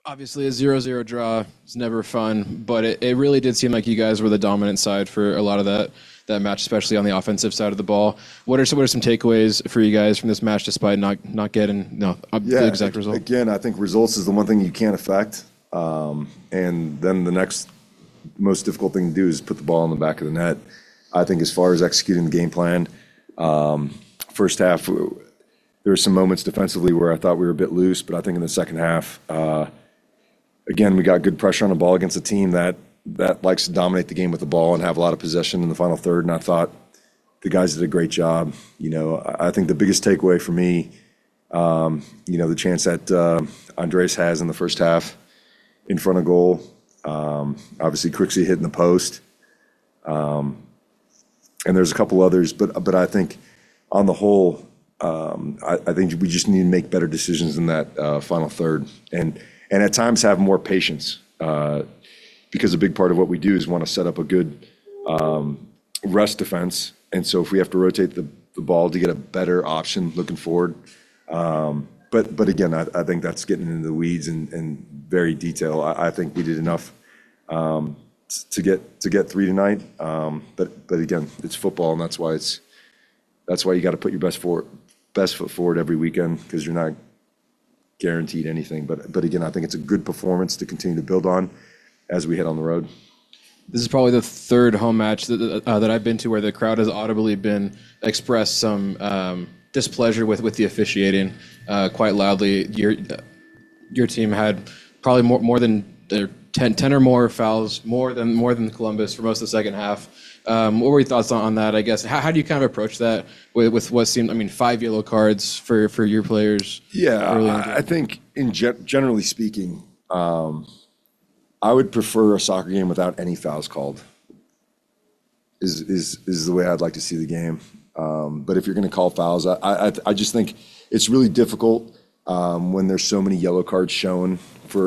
Obviously, a 0-0 draw is never fun, but it really did seem like you guys were the dominant side for a lot of that match, especially on the offensive side of the ball. What are some takeaways for you guys from this match, despite not getting the exact result? Again, I think results is the one thing you can't affect, and then the next most difficult thing to do is put the ball in the back of the net. I think as far as executing the game plan, first half there were some moments defensively where I thought we were a bit loose, but I think in the second half. Again, we got good pressure on the ball against a team that likes to dominate the game with the ball and have a lot of possession in the final third. And I thought the guys did a great job. I think the biggest takeaway for me, the chance that Andres has in the first half in front of goal. Obviously, Crixie hitting the post. And there's a couple others, but I think on the whole, I think we just need to make better decisions in that final third. And at times have more patience because a big part of what we do is want to set up a good rest defense. And so if we have to rotate the ball to get a better option looking forward. But again, I think that's getting into the weeds and very detailed. I think we did enough to get three tonight. But again, it's football, and that's why you got to put your best foot forward every weekend, because you're not guaranteed anything, but again, I think it's a good performance to continue to build on as we head on the road. This is probably the third home match that I've been to where the crowd has audibly expressed some displeasure with the officiating quite loudly. Your team had probably more than 10 or more fouls, more than Columbus for most of the second half. What were your thoughts on that, I guess? How do you kind of approach that with what seemed, 5 yellow cards for your players? Yeah, I think generally speaking, I would prefer a soccer game without any fouls called. Is the way I'd like to see the game. But if you're going to call fouls, I just think it's really difficult when there's so many yellow cards shown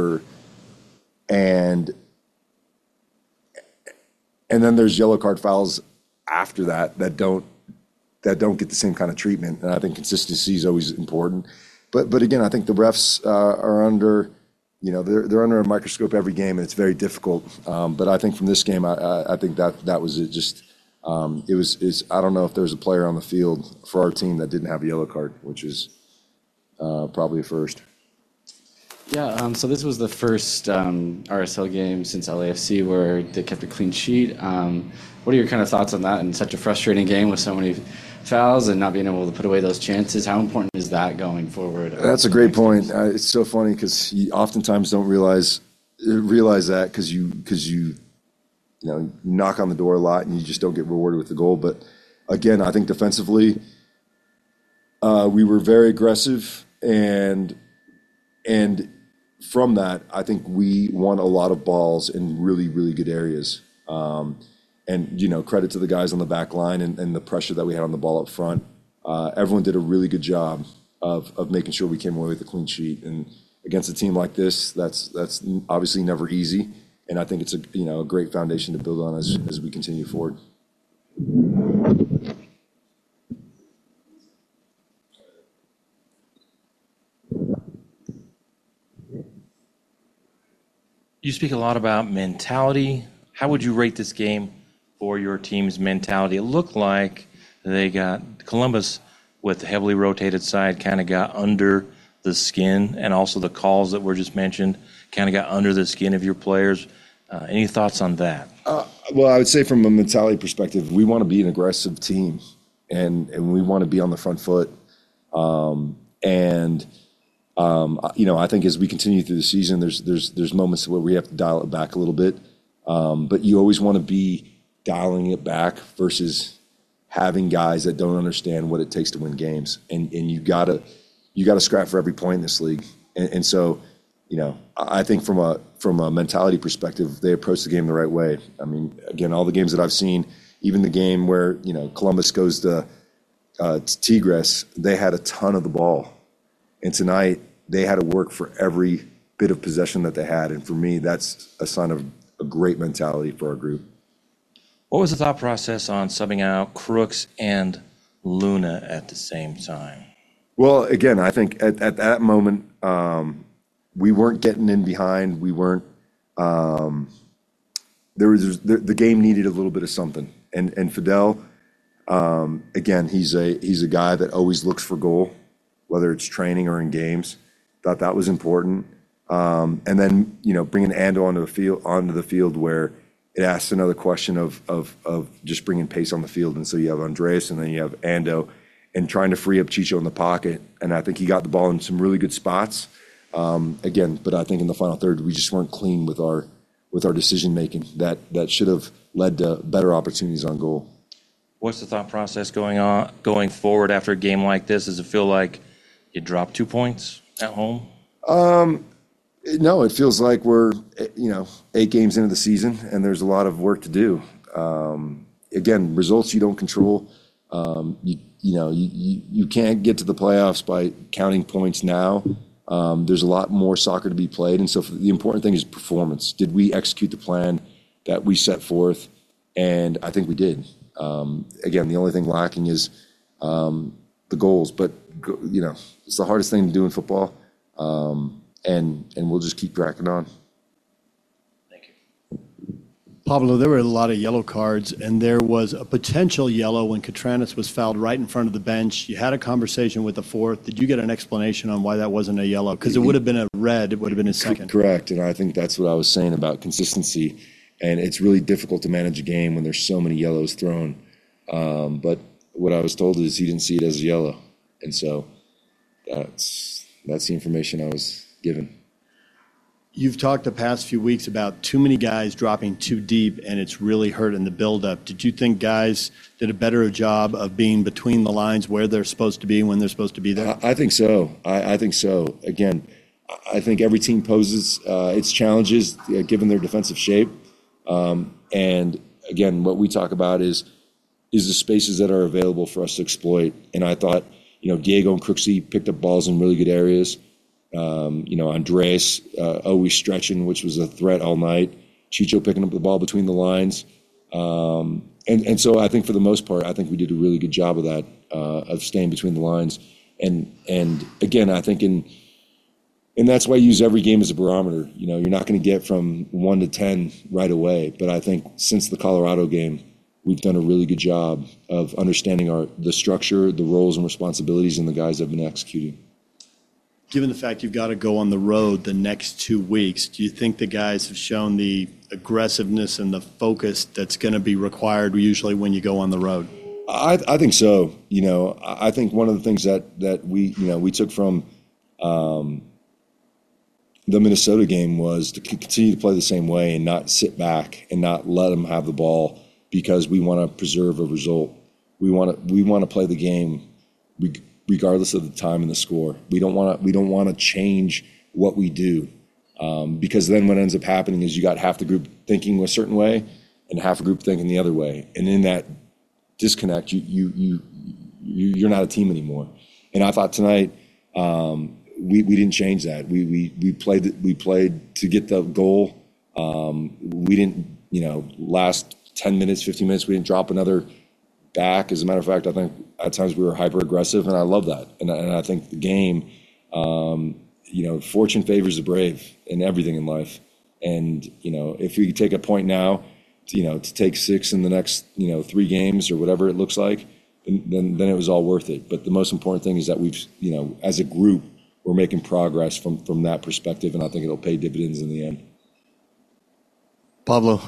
and then there's yellow card fouls after that don't get the same kind of treatment. And I think consistency is always important. But again, I think the refs are under, they're under a microscope every game, and it's very difficult. But I think from this game, I think that was it. Just I don't know if there's a player on the field for our team that didn't have a yellow card, which is probably a first. Yeah, so this was the first RSL game since LAFC where they kept a clean sheet. What are your kind of thoughts on that in such a frustrating game with so many fouls and not being able to put away those chances? How important is that going forward? That's a great point. It's so funny because you oftentimes don't realize that because you knock on the door a lot and you just don't get rewarded with the goal. But again, I think defensively, we were very aggressive and from that, I think we won a lot of balls in really, really good areas. And credit to the guys on the back line and the pressure that we had on the ball up front. Everyone did a really good job of making sure we came away with a clean sheet. And against a team like this, that's obviously never easy. And I think it's a great foundation to build on as we continue forward. You speak a lot about mentality. How would you rate this game for your team's mentality? It looked like they got Columbus with the heavily rotated side kind of got under the skin, and also the calls that were just mentioned kind of got under the skin of your players. Any thoughts on that? Well, I would say from a mentality perspective, we want to be an aggressive team, and we want to be on the front foot. I think as we continue through the season, there's moments where we have to dial it back a little bit. But you always want to be dialing it back versus having guys that don't understand what it takes to win games. And you gotta scrap for every point in this league. And so, I think from a mentality perspective, they approach the game the right way. I mean, again, all the games that I've seen, even the game where, Columbus goes to Tigres, they had a ton of the ball. And tonight, they had to work for every bit of possession that they had. And for me, that's a sign of a great mentality for our group. What was the thought process on subbing out Crooks and Luna at the same time? Well, again, I think at that moment, we weren't getting in behind. We weren't. The game needed a little bit of something, and Fidel, again, he's a guy that always looks for goal, whether it's training or in games. Thought that was important, and then bringing Ando onto the field where it asks another question of just bringing pace on the field, and so you have Andres and then you have Ando, and trying to free up Chicho in the pocket, and I think he got the ball in some really good spots. Again, but I think in the final third we just weren't clean with our decision making that should have led to better opportunities on goal. What's the thought process going forward after a game like this? Does it feel like you dropped 2 points at home? No, it feels like we're 8 games into the season and there's a lot of work to do. Again, results you don't control. You can't get to the playoffs by counting points now. There's a lot more soccer to be played, and so the important thing is performance. Did we execute the plan that we set forth? And I think we did. Again, the only thing lacking is the goals, but it's the hardest thing to do in football, and we'll just keep cracking on. Pablo, there were a lot of yellow cards, and there was a potential yellow when Catranis was fouled right in front of the bench. You had a conversation with the fourth. Did you get an explanation on why that wasn't a yellow? Because it would have been a red. It would have been a second. Correct, and I think that's what I was saying about consistency. And it's really difficult to manage a game when there's so many yellows thrown. But what I was told is he didn't see it as a yellow. And so that's the information I was given. You've talked the past few weeks about too many guys dropping too deep, and it's really hurting the buildup. Did you think guys did a better job of being between the lines where they're supposed to be when they're supposed to be there? I think so. I think so. Again, I think every team poses its challenges given their defensive shape. And again, what we talk about is the spaces that are available for us to exploit. And I thought, Diego and Crooksey picked up balls in really good areas. Andres always stretching, which was a threat all night. Chicho picking up the ball between the lines. And so I think for the most part, I think we did a really good job of that, of staying between the lines. And again, I think and that's why I use every game as a barometer. You're not going to get from 1 to 10 right away. But I think since the Colorado game, we've done a really good job of understanding the structure, the roles and responsibilities, and the guys that have been executing. Given the fact you've got to go on the road the next 2 weeks, do you think the guys have shown the aggressiveness and the focus that's going to be required usually when you go on the road? I think so. I think one of the things that we took from the Minnesota game was to continue to play the same way and not sit back and not let them have the ball because we want to preserve a result. We want to play the game regardless of the time and the score. We don't want to change what we do, because then what ends up happening is you got half the group thinking a certain way and half a group thinking the other way, and in that disconnect, you're not a team anymore. And I thought tonight we didn't change that. We played to get the goal. We didn't last 10 minutes, 15 minutes. We didn't drop another back. As a matter of fact, I think at times we were hyper aggressive, and I love that. And I think the game, fortune favors the brave in everything in life. And if we take a point now, to take 6 in the next 3 games or whatever it looks like, then it was all worth it. But the most important thing is that we've as a group we're making progress from that perspective, and I think it'll pay dividends in the end. Pablo,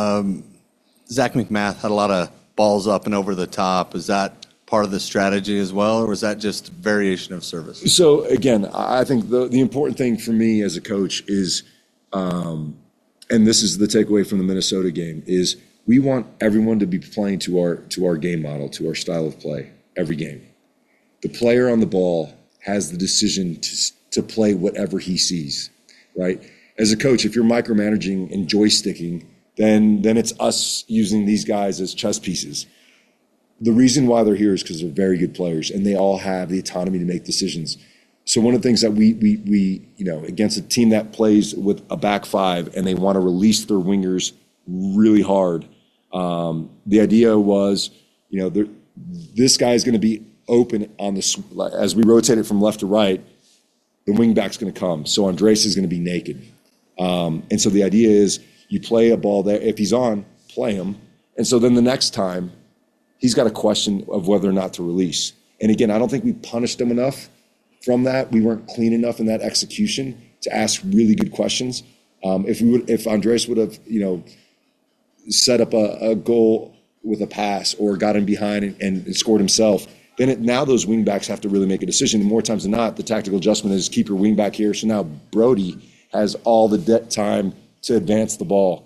Zach McMath had a lot of balls up and over the top. Is that part of the strategy as well, or was that just variation of service? So again, I think the important thing for me as a coach is, and this is the takeaway from the Minnesota game, is we want everyone to be playing to our game model, to our style of play every game. The player on the ball has the decision to play whatever he sees, right? As a coach, if you're micromanaging and joysticking, then it's us using these guys as chess pieces. The reason why they're here is because they're very good players and they all have the autonomy to make decisions. So one of the things that we against a team that plays with a back five and they want to release their wingers really hard, the idea was, this guy is going to be open on as we rotate it from left to right. the wing back's going to come. So Andres is going to be naked. And so the idea is you play a ball there. If he's on, play him. And so then the next time, he's got a question of whether or not to release. And again, I don't think we punished him enough from that. We weren't clean enough in that execution to ask really good questions. If Andres would have, set up a goal with a pass or got him behind and scored himself, then now those wingbacks have to really make a decision. And more times than not, the tactical adjustment is keep your wingback here. So now Brody has all the time to advance the ball.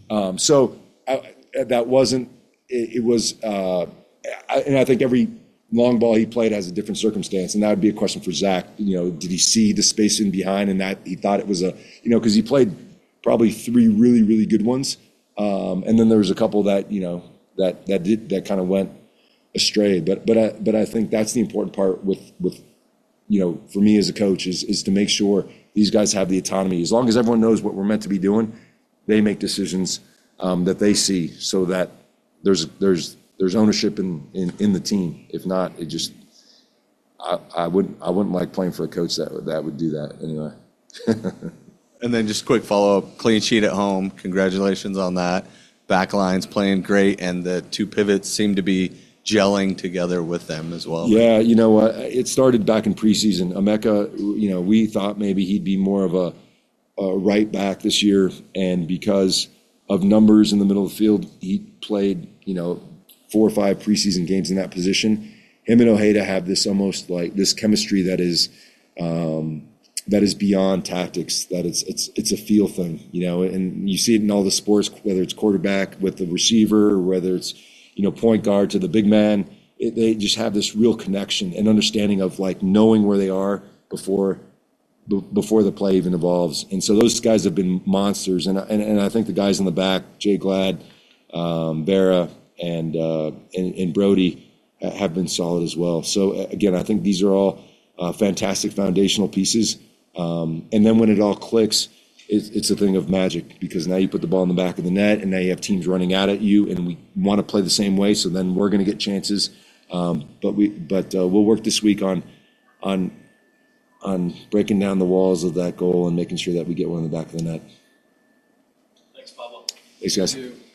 That wasn't. It was. And I think every long ball he played has a different circumstance, and that would be a question for Zach. Did he see the space in behind, and that he thought it was because he played probably 3 really, really good ones, and then there was a couple that that kind of went astray. But I think that's the important part with for me as a coach is to make sure these guys have the autonomy. As long as everyone knows what we're meant to be doing, they make decisions that they see, so that there's ownership in the team. If not, it just I wouldn't like playing for a coach that would do that anyway. And then just quick follow-up, clean sheet at home. Congratulations on that. Backline's playing great, and the 2 pivots seem to be gelling together with them as well. Yeah, it started back in preseason. Emeka, we thought maybe he'd be more of a right back this year, and because of numbers in the middle of the field, he played 4 or 5 preseason games in that position. Him and Ojeda have this almost like this chemistry that is beyond tactics. That it's a feel thing, and you see it in all the sports, whether it's quarterback with the receiver, or whether it's point guard to the big man. They just have this real connection and understanding of like knowing where they are before the play even evolves. And so those guys have been monsters. And I think the guys in the back, Jay Glad, Vera, and Brody have been solid as well. So again, I think these are all fantastic foundational pieces. And then when it all clicks, it's a thing of magic, because now you put the ball in the back of the net, and now you have teams running out at you, and we want to play the same way. So then we're going to get chances. But we'll work this week on breaking down the walls of that goal and making sure that we get one in the back of the net. Thanks, Pablo. Thanks, guys.